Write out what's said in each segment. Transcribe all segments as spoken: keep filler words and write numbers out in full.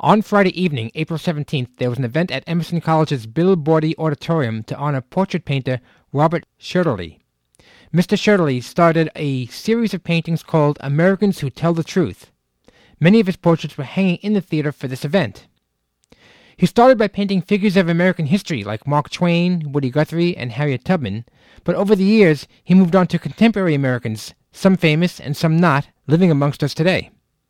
On Friday evening, April seventeenth, there was an event at Emerson College's Bill Bordy Auditorium to honor portrait painter Robert Scherterly. Mister Scherterly started a series of paintings called Americans Who Tell the Truth. Many of his portraits were hanging in the theater for this event. He started by painting figures of American history like Mark Twain, Woody Guthrie, and Harriet Tubman, but over the years he moved on to contemporary Americans, some famous and some not, living amongst us today.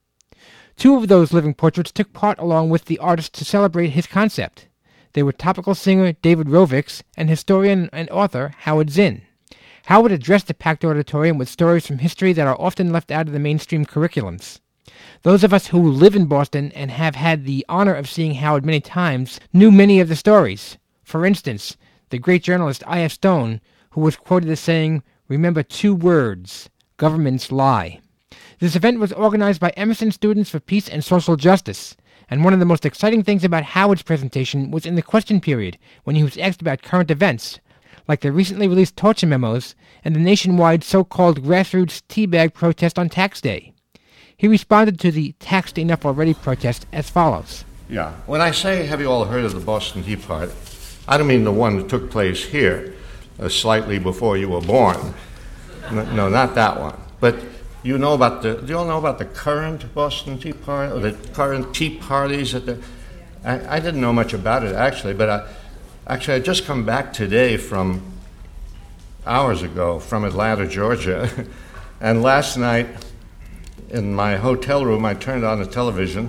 Two of those living portraits took part along with the artist to celebrate his concept. They were topical singer David Rovics and historian and author Howard Zinn. Howard addressed the packed auditorium with stories from history that are often left out of the mainstream curriculums. Those of us who live in Boston and have had the honor of seeing Howard many times knew many of the stories. For instance, the great journalist I F Stone, who was quoted as saying, "Remember two words, governments lie." This event was organized by Emerson Students for Peace and Social Justice, and one of the most exciting things about Howard's presentation was in the question period, when he was asked about current events, like the recently released torture memos and the nationwide so-called grassroots teabag protest on tax day. He responded to the taxed enough already protest as follows. Yeah, when I say, have you all heard of the Boston Tea Party, I don't mean the one that took place here, uh, slightly before you were born. No, no, not that one. But you know about the, do you all know about the current Boston Tea Party, or the current tea parties? At the, I, I didn't know much about it, actually, but I, actually I just come back today from, hours ago, from Atlanta, Georgia, and last night in my hotel room I turned on the television,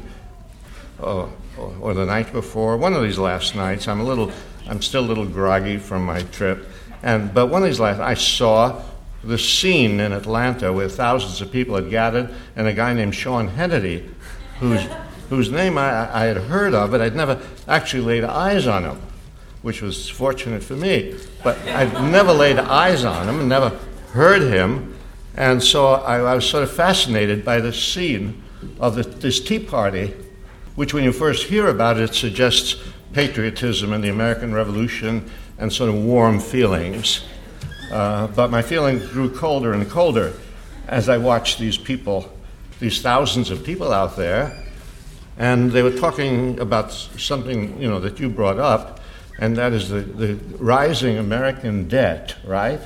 uh, or, or the night before, one of these last nights, I'm a little, I'm still a little groggy from my trip, and but one of these last, I saw the scene in Atlanta where thousands of people had gathered, and a guy named Sean Hannity, whose whose name I, I had heard of, but I'd never actually laid eyes on him, which was fortunate for me. But I'd never laid eyes on him and never heard him, and so I, I was sort of fascinated by the scene of the, this Tea Party, which when you first hear about it, it suggests patriotism and the American Revolution and sort of warm feelings. Uh, but my feelings grew colder and colder as I watched these people, these thousands of people out there, and they were talking about something, you know, that you brought up, and that is the, the rising American debt, right?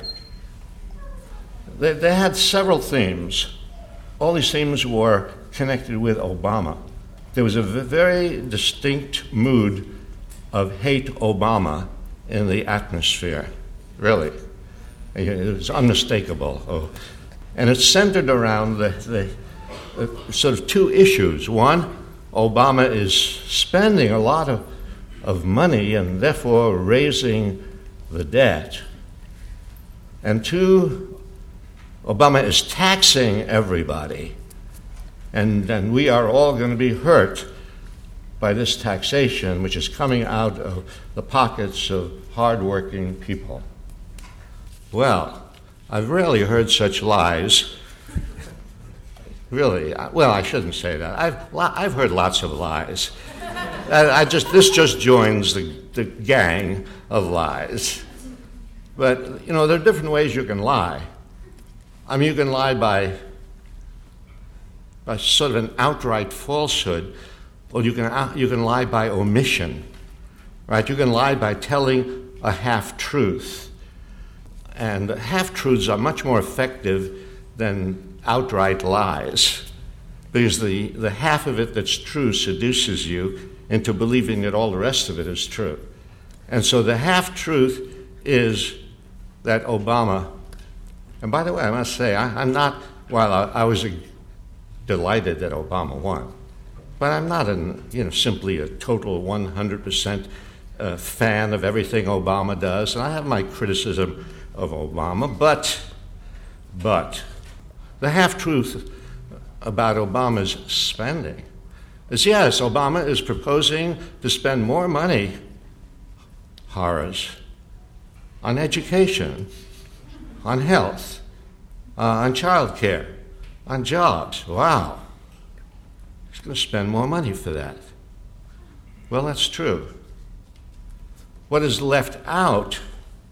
They, they had several themes. All these themes were connected with Obama. There was a v- very distinct mood of hate Obama in the atmosphere, really. It was unmistakable. Oh. And it's centered around the, the, the sort of two issues. One, Obama is spending a lot of, of money and therefore raising the debt. And two, Obama is taxing everybody. And, and we are all going to be hurt by this taxation, which is coming out of the pockets of hardworking people. Well, I've rarely heard such lies. Really, well, I shouldn't say that. I've I've heard lots of lies. I, I just this just joins the, the gang of lies. But you know, there are different ways you can lie. I mean, you can lie by by sort of an outright falsehood, or you can you can lie by omission, right? You can lie by telling a half-truth. And half-truths are much more effective than outright lies, because the, the half of it that's true seduces you into believing that all the rest of it is true. And so the half-truth is that Obama, and by the way, I must say, I, I'm not, while I, I was a, delighted that Obama won, but I'm not an, you know, simply a total one hundred percent uh, fan of everything Obama does, and I have my criticism of Obama, but, but the half-truth about Obama's spending is, yes, Obama is proposing to spend more money, horrors, on education, on health, uh, on child care, on jobs. Wow. He's going to spend more money for that. Well, that's true. What is left out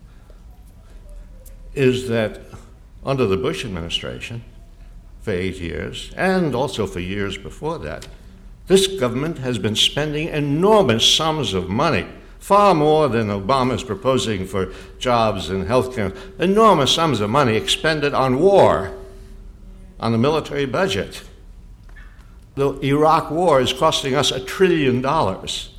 is that under the Bush administration, for eight years, and also for years before that, This government has been spending enormous sums of money, far more than Obama is proposing for jobs and health care, enormous sums of money expended on war, on the military budget. The Iraq war is costing us a trillion dollars.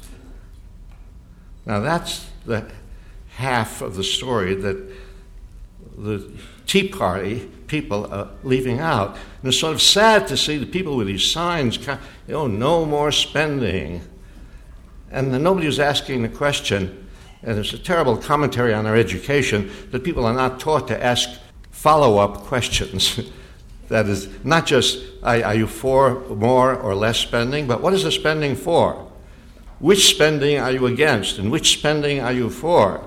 Now that's the half of the story that the Tea Party people are leaving out. And it's sort of sad to see the people with these signs, you know, no more spending. And then nobody was asking the question, and it's a terrible commentary on our education, that people are not taught to ask follow-up questions. That is, not just, are you for more or less spending, but what is the spending for? Which spending are you against, and which spending are you for?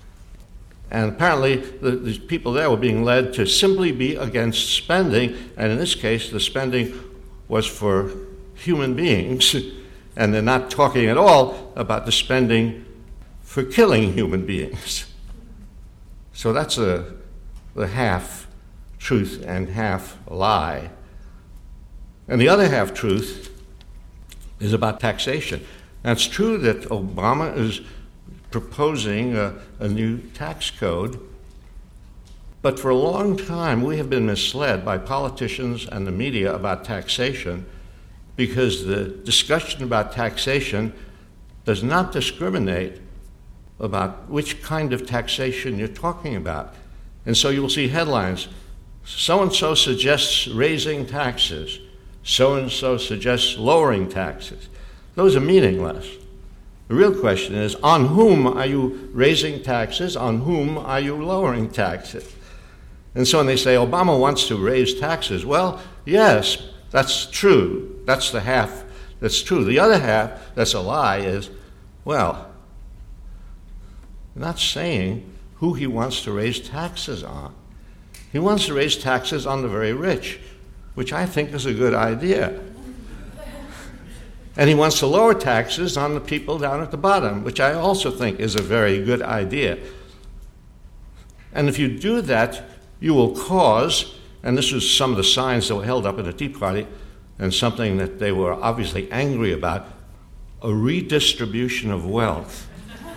And apparently, the, the people there were being led to simply be against spending, and in this case, the spending was for human beings, and they're not talking at all about the spending for killing human beings. So that's a, the half truth and half lie. And the other half truth is about taxation. Now, it's true that Obama is proposing a, a new tax code, but for a long time we have been misled by politicians and the media about taxation, because the discussion about taxation does not discriminate about which kind of taxation you're talking about. And so you will see headlines, so-and-so suggests raising taxes, so-and-so suggests lowering taxes. Those are meaningless. The real question is, on whom are you raising taxes? On whom are you lowering taxes? And so when they say Obama wants to raise taxes, well, yes, that's true. That's the half that's true. The other half that's a lie is, well, not saying who he wants to raise taxes on. He wants to raise taxes on the very rich, which I think is a good idea. And he wants to lower taxes on the people down at the bottom, which I also think is a very good idea. And if you do that, you will cause, and this was some of the signs that were held up in the Tea Party, and something that they were obviously angry about, a redistribution of wealth.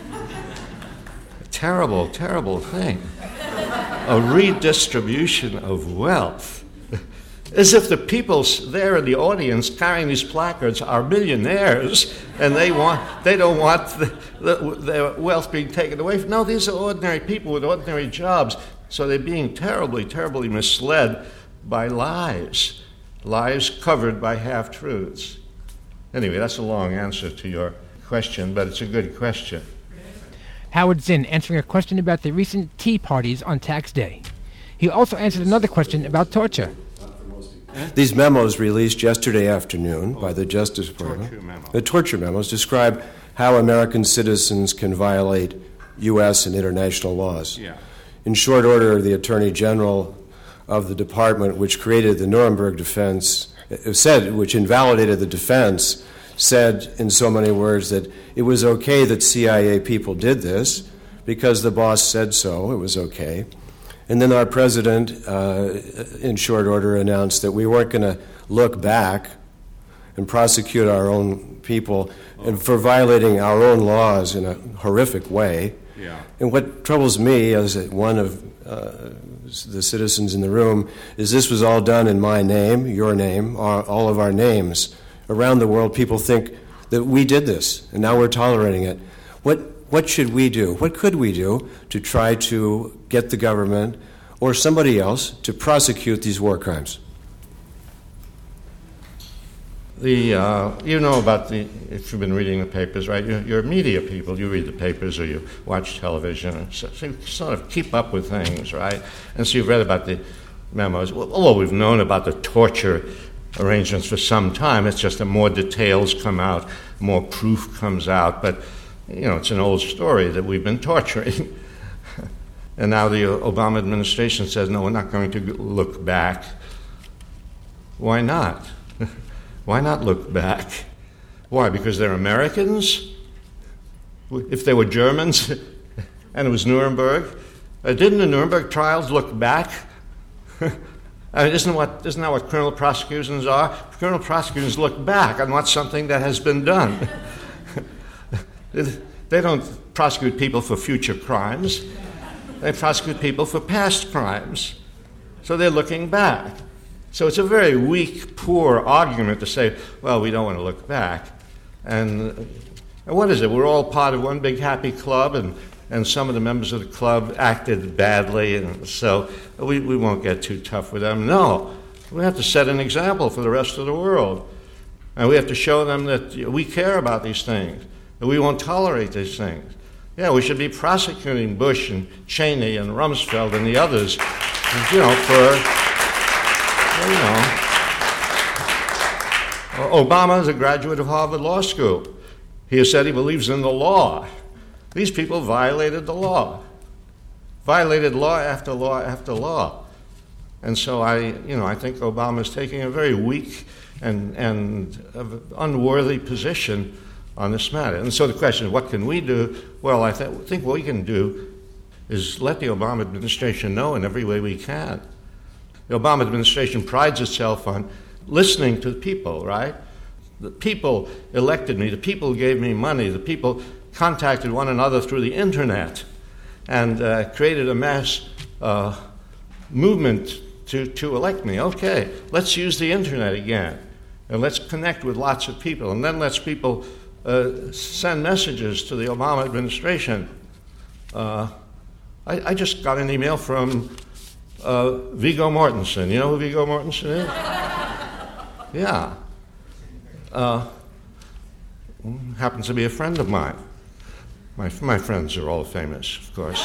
A terrible, terrible thing. A redistribution of wealth. As if the people there in the audience carrying these placards are millionaires, and they want they don't want the, the, their wealth being taken away from. No, these are ordinary people with ordinary jobs, so they're being terribly, terribly misled by lies, lies covered by half-truths. Anyway, that's a long answer to your question, but it's a good question. Howard Zinn answering a question about the recent tea parties on tax day. He also answered another question about torture. These memos released yesterday afternoon by the Justice Department, torture memo. the torture memos, describe how American citizens can violate U S and international laws. Yeah. In short order, the Attorney General of the department, which created the Nuremberg defense, said, which invalidated the defense, said in so many words that it was okay that C I A people did this because the boss said so, it was okay. And then our president, uh, in short order, announced that we weren't going to look back and prosecute our own people and for violating our own laws in a horrific way. Yeah. And what troubles me as one of uh, the citizens in the room is this was all done in my name, your name, all, all of our names. Around the world, people think that we did this, and now we're tolerating it. What what should we do? What could we do to try to get the government or somebody else to prosecute these war crimes? The uh, you know about the, if you've been reading the papers, right? You're, you're media people. You read the papers or you watch television, and so, so you sort of keep up with things, right? And so you've read about the memos. Well, although we've known about the torture arrangements for some time, it's just that more details come out, more proof comes out. But you know, it's an old story that we've been torturing. And now the Obama administration says, no, we're not going to look back. Why not? Why not look back? Why? Because they're Americans? If they were Germans and it was Nuremberg, uh, didn't the Nuremberg trials look back? I mean, isn't, what, isn't that what criminal prosecutions are? Criminal prosecutions look back on what's something that has been done. They don't prosecute people for future crimes. They prosecute people for past crimes. So they're looking back. So it's a very weak, poor argument to say, well, we don't want to look back. And, and what is it? We're all part of one big happy club, and, and some of the members of the club acted badly, and so we, we won't get too tough with them. No, we have to set an example for the rest of the world. And we have to show them that we care about these things, that we won't tolerate these things. Yeah, we should be prosecuting Bush and Cheney and Rumsfeld and the others, you know, for, you know. Obama is a graduate of Harvard Law School. He has said he believes in the law. These people violated the law, violated law after law after law. And so I, you know, I think Obama is taking a very weak and, and unworthy position on this matter. And so the question is, what can we do? Well, I th- think what we can do is let the Obama administration know in every way we can. The Obama administration prides itself on listening to the people, right? The people elected me, the people gave me money, the people contacted one another through the internet and uh, created a mass uh, movement to, to elect me. Okay, let's use the internet again, and let's connect with lots of people, and then let's people uh, send messages to the Obama administration. Uh, I, I just got an email from uh, Viggo Mortensen. You know who Viggo Mortensen is? Yeah. Uh, happens to be a friend of mine. My, my friends are all famous, of course.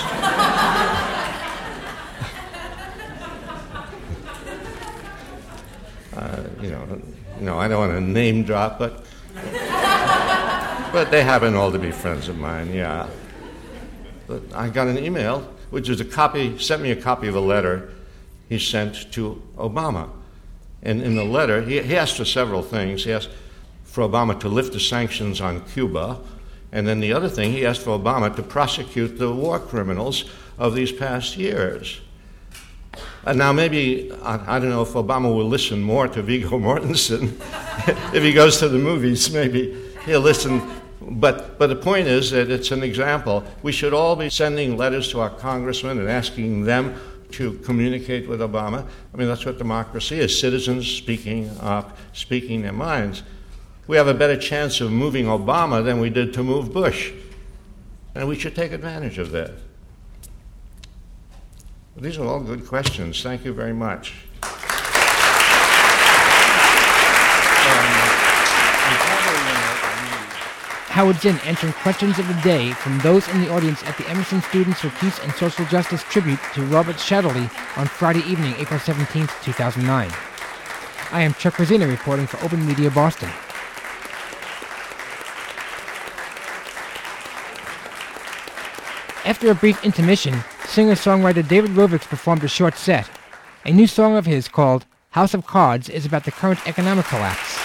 uh, you know, you know, I don't want to name drop, but but they happen all to be friends of mine. Yeah. But I got an email, which is a copy. Sent me a copy of a letter he sent to Obama, and in the letter he, he asked for several things. He asked for Obama to lift the sanctions on Cuba. And then the other thing, he asked for Obama to prosecute the war criminals of these past years. And now maybe, I, I don't know if Obama will listen more to Viggo Mortensen. If he goes to the movies, maybe he'll listen. But, but the point is that it's an example. We should all be sending letters to our congressmen and asking them to communicate with Obama. I mean, that's what democracy is, citizens speaking up, speaking their minds. We have a better chance of moving Obama than we did to move Bush. And we should take advantage of that. These are all good questions. Thank you very much. Howard Zinn answering questions of the day from those in the audience at the Emerson Students for Peace and Social Justice tribute to Robert Shetterly on Friday evening, April seventeenth, two thousand nine. I am Chuck Rosina reporting for Open Media Boston. After a brief intermission, singer-songwriter David Rovics performed a short set. A new song of his called House of Cards is about the current economic collapse.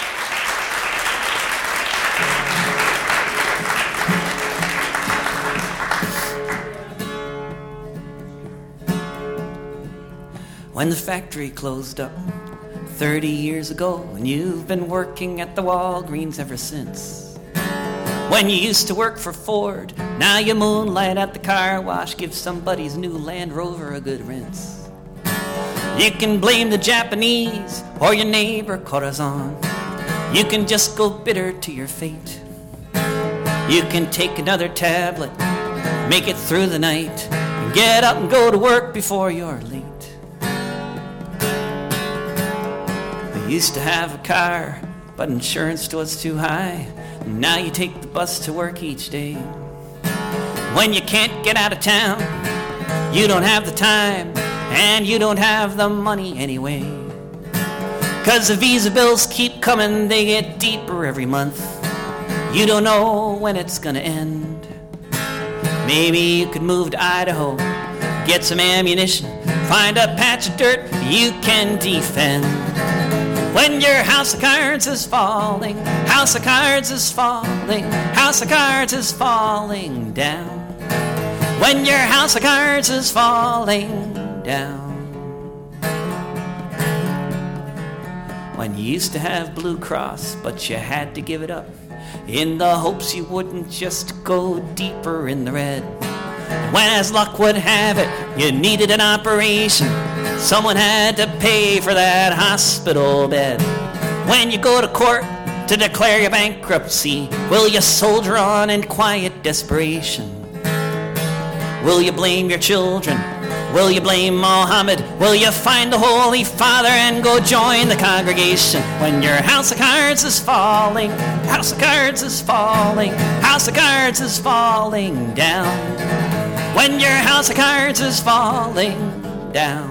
When the factory closed up thirty years ago, and you've been working at the Walgreens ever since. When you used to work for Ford, now you moonlight at the car wash, give somebody's new Land Rover a good rinse. You can blame the Japanese or your neighbor Corazon. You can just go bitter to your fate. You can take another tablet, make it through the night, and get up and go to work before you're late. We used to have a car, but insurance was too high. Now you take the bus to work each day. When you can't get out of town, you don't have the time, and you don't have the money anyway. 'Cause the visa bills keep coming, they get deeper every month. You don't know when it's gonna end. Maybe you could move to Idaho, get some ammunition, find a patch of dirt you can defend. When your house of cards is falling, house of cards is falling, house of cards is falling down. When your house of cards is falling down. when you used to have Blue Cross, but you had to give it up in the hopes you wouldn't just go deeper in the red. When, as luck would have it, you needed an operation, someone had to pay for that hospital bed. When you go to court to declare your bankruptcy, will you soldier on in quiet desperation? Will you blame your children? Will you blame Mohammed? Will you find the Holy Father and go join the congregation? When your house of cards is falling, house of cards is falling, house of cards is falling down. When your house of cards is falling down.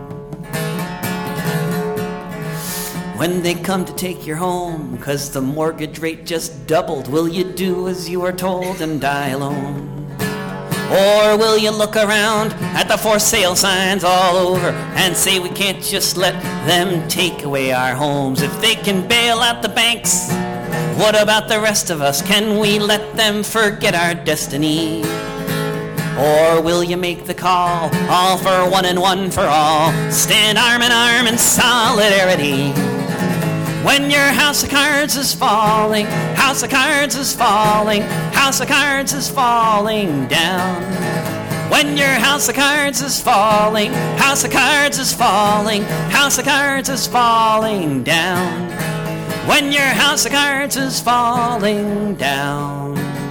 When they come to take your home, 'cause the mortgage rate just doubled, will you do as you are told and die alone? Or will you look around at the for sale signs all over and say we can't just let them take away our homes? If they can bail out the banks, what about the rest of us? Can we let them forget our destiny? Or will you make the call, all for one and one for all, stand arm in arm in solidarity? When your house of cards is falling, house of cards is falling, house of cards is falling down. When your house of cards is falling, house of cards is falling, house of cards is falling down. When your house of cards is falling down.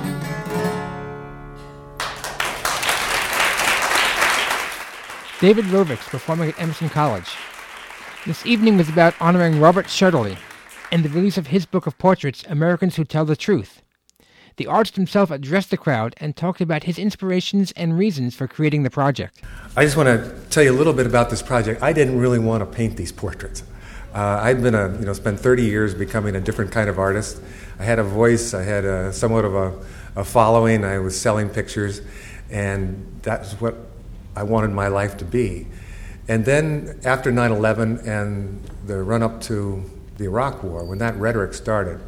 David Rovics performing at Emerson College. This evening was about honoring Robert Shetterly and the release of his book of portraits, Americans Who Tell the Truth. The artist himself addressed the crowd and talked about his inspirations and reasons for creating the project. I just want to tell you a little bit about this project. I didn't really want to paint these portraits. Uh, I'd been a, you know, spent thirty years becoming a different kind of artist. I had a voice, I had a, somewhat of a, a following, I was selling pictures, and that's what I wanted my life to be. And then after nine eleven and the run-up to the Iraq War, when that rhetoric started,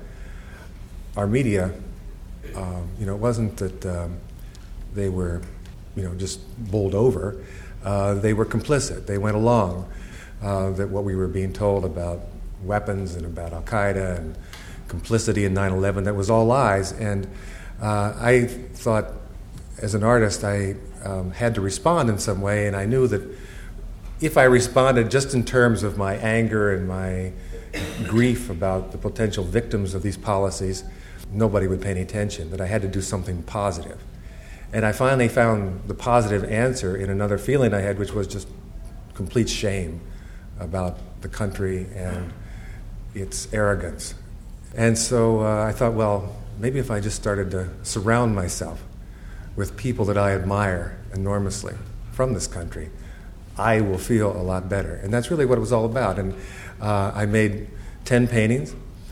our media, um, you know, it wasn't that um, they were, you know, just bowled over. Uh, they were complicit. They went along. Uh, that what we were being told about weapons and about Al-Qaeda and complicity in nine eleven, that was all lies. And uh, I thought, as an artist, I um, had to respond in some way, and I knew that if I responded just in terms of my anger and my grief about the potential victims of these policies, nobody would pay any attention, that I had to do something positive. And I finally found the positive answer in another feeling I had, which was just complete shame about the country and its arrogance. And so uh, I thought, well, maybe if I just started to surround myself with people that I admire enormously from this country, I will feel a lot better. And that's really what it was all about. And uh, I made ten paintings,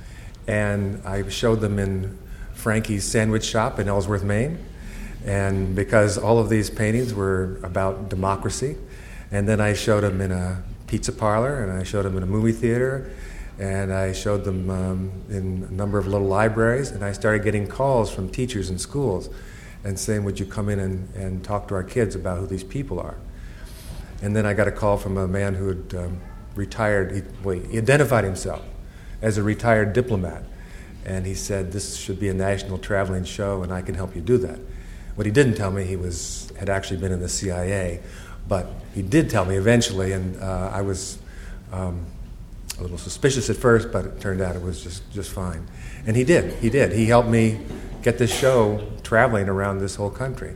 and I showed them in Frankie's Sandwich Shop in Ellsworth, Maine. And because all of these paintings were about democracy, and then I showed them in a pizza parlor, and I showed them in a movie theater, and I showed them um, in a number of little libraries, and I started getting calls from teachers in schools and saying, would you come in and, and talk to our kids about who these people are? And then I got a call from a man who had um, retired. He, well, he identified himself as a retired diplomat. And he said, this should be a national traveling show, and I can help you do that. What he didn't tell me, he was had actually been in the C I A. But he did tell me eventually, and uh, I was um, a little suspicious at first, but it turned out it was just, just fine. And he did. He did. He helped me get this show traveling around this whole country.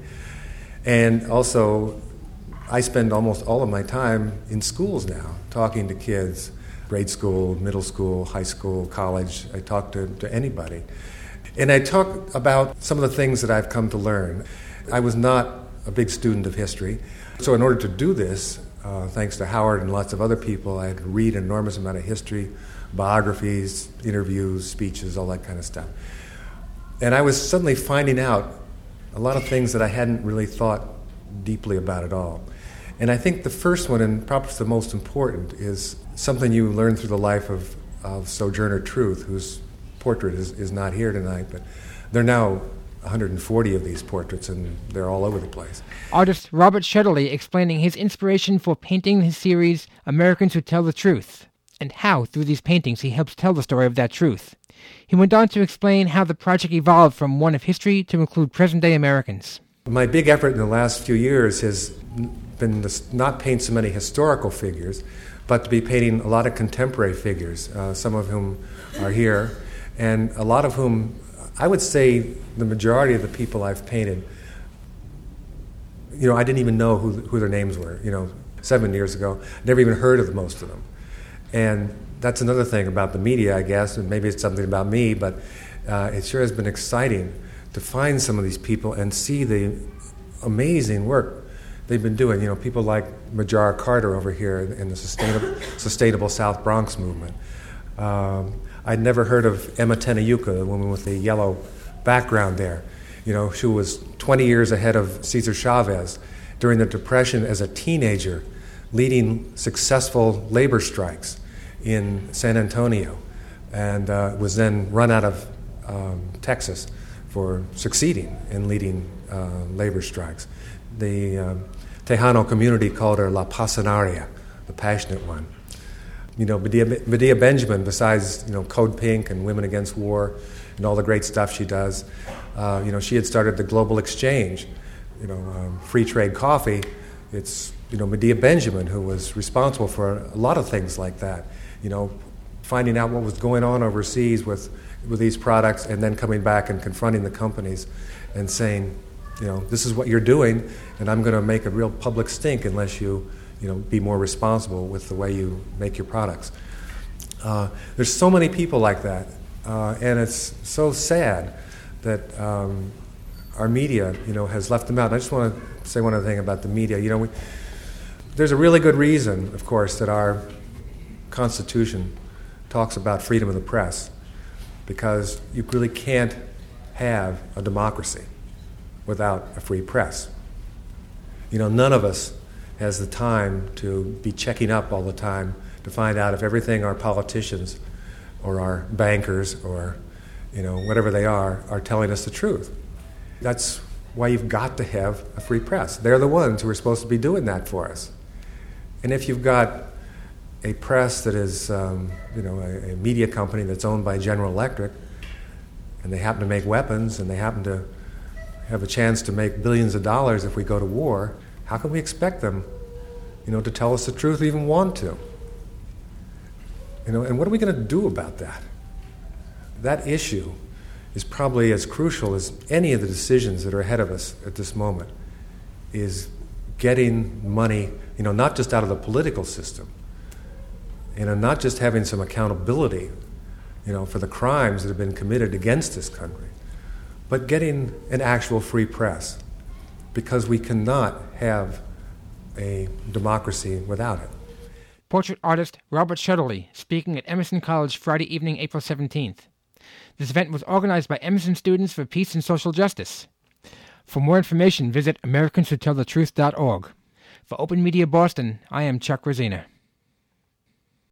And also, I spend almost all of my time in schools now, talking to kids, grade school, middle school, high school, college. I talk to, to anybody. And I talk about some of the things that I've come to learn. I was not a big student of history. So in order to do this, uh, thanks to Howard and lots of other people, I had to read an enormous amount of history, biographies, interviews, speeches, all that kind of stuff. And I was suddenly finding out a lot of things that I hadn't really thought deeply about at all. And I think the first one, and perhaps the most important, is something you learn through the life of, of Sojourner Truth, whose portrait is, is not here tonight, but there are now one hundred forty of these portraits, and they're all over the place. Artist Robert Shetterly explaining his inspiration for painting his series, Americans Who Tell the Truth. and how, through these paintings, he helps tell the story of that truth. He went on to explain how the project evolved from one of history to include present-day Americans. My big effort in the last few years has been to not paint so many historical figures, but to be painting a lot of contemporary figures, uh, some of whom are here, and a lot of whom, I would say the majority of the people I've painted, you know, I didn't even know who, who their names were, you know, seven years ago. Never even heard of most of them. And that's another thing about the media, I guess, and maybe it's something about me, but uh, it sure has been exciting to find some of these people and see the amazing work they've been doing. You know, people like Majara Carter over here in the Sustainable, Sustainable South Bronx movement. Um, I'd never heard of Emma Tenayuka, the woman with the yellow background there. You know, she was twenty years ahead of Cesar Chavez during the Depression as a teenager, leading successful labor strikes in San Antonio, and uh, was then run out of um, Texas for succeeding in leading uh, labor strikes. The um, Tejano community called her La Pasionaria, the passionate one. You know, Medea, Medea Benjamin, besides, you know, Code Pink and Women Against War and all the great stuff she does, uh, you know, she had started the Global Exchange, you know, um, free trade coffee. It's, you know, Medea Benjamin who was responsible for a lot of things like that, you know, finding out what was going on overseas with, with these products and then coming back and confronting the companies and saying, you know, this is what you're doing, and I'm going to make a real public stink unless you, you know, be more responsible with the way you make your products. Uh, there's so many people like that, uh, and it's so sad that um, our media, you know, has left them out. And I just want to say one other thing about the media. You know, we, there's a really good reason, of course, that our Constitution talks about freedom of the press, because you really can't have a democracy without a free press. You know, none of us has the time to be checking up all the time to find out if everything our politicians or our bankers or, you know, whatever they are, are telling us the truth. That's why you've got to have a free press. They're the ones who are supposed to be doing that for us. And if you've got a press that is, um, you know, a, a media company that's owned by General Electric, and they happen to make weapons, and they happen to have a chance to make billions of dollars if we go to war, how can we expect them, you know, to tell us the truth or even want to? You know, and what are we going to do about that? That issue is probably as crucial as any of the decisions that are ahead of us at this moment, is getting money, you know, not just out of the political system, you know, not just having some accountability, you know, for the crimes that have been committed against this country, but getting an actual free press, because we cannot have a democracy without it. Portrait artist Robert Shetterly speaking at Emerson College Friday evening, April seventeenth. This event was organized by Emerson Students for Peace and Social Justice. For more information, visit Americans Who Tell the Truth dot org. For Open Media Boston, I am Chuck Rosina.